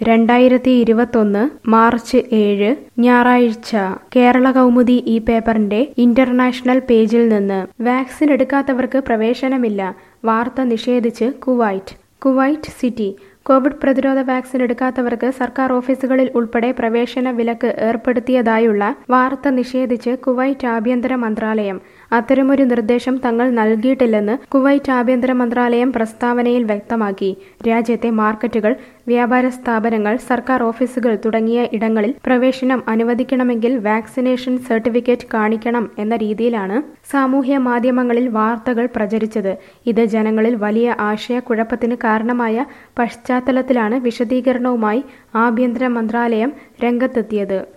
2021 March 7 ഞായറാഴ്ച കേരള കൗമുദി ഈ പേപ്പറിന്റെ ഇന്റർനാഷണൽ പേജിൽ നിന്ന് വാക്സിൻ എടുക്കാത്തവർക്ക് പ്രവേശനമില്ല. വാർത്ത നിഷേധിച്ച് കുവൈറ്റ് സിറ്റി. കോവിഡ് പ്രതിരോധ വാക്സിൻ എടുക്കാത്തവർക്ക് സർക്കാർ ഓഫീസുകളിൽ ഉൾപ്പെടെ പ്രവേശന വിലക്ക് ഏർപ്പെടുത്തിയതായുള്ള വാർത്ത നിഷേധിച്ച് കുവൈറ്റ് ആഭ്യന്തര മന്ത്രാലയം. അത്തരമൊരു നിർദ്ദേശം തങ്ങൾ നൽകിയിട്ടില്ലെന്ന് കുവൈറ്റ് ആഭ്യന്തര മന്ത്രാലയം പ്രസ്താവനയിൽ വ്യക്തമാക്കി. രാജ്യത്തെ മാർക്കറ്റുകൾ, വ്യാപാര സ്ഥാപനങ്ങൾ, സർക്കാർ ഓഫീസുകൾ തുടങ്ങിയ ഇടങ്ങളിൽ പ്രവേശനം അനുവദിക്കണമെങ്കിൽ വാക്സിനേഷൻ സർട്ടിഫിക്കറ്റ് കാണിക്കണം എന്ന രീതിയിലാണ് സാമൂഹ്യ മാധ്യമങ്ങളിൽ വാർത്തകൾ പ്രചരിച്ചത്. ഇത് ജനങ്ങളിൽ വലിയ ആശയക്കുഴപ്പത്തിന് കാരണമായ പശ്ചാത്തലത്തിലാണ് വിശദീകരണവുമായി ആഭ്യന്തര മന്ത്രാലയം രംഗത്തെത്തിയത്.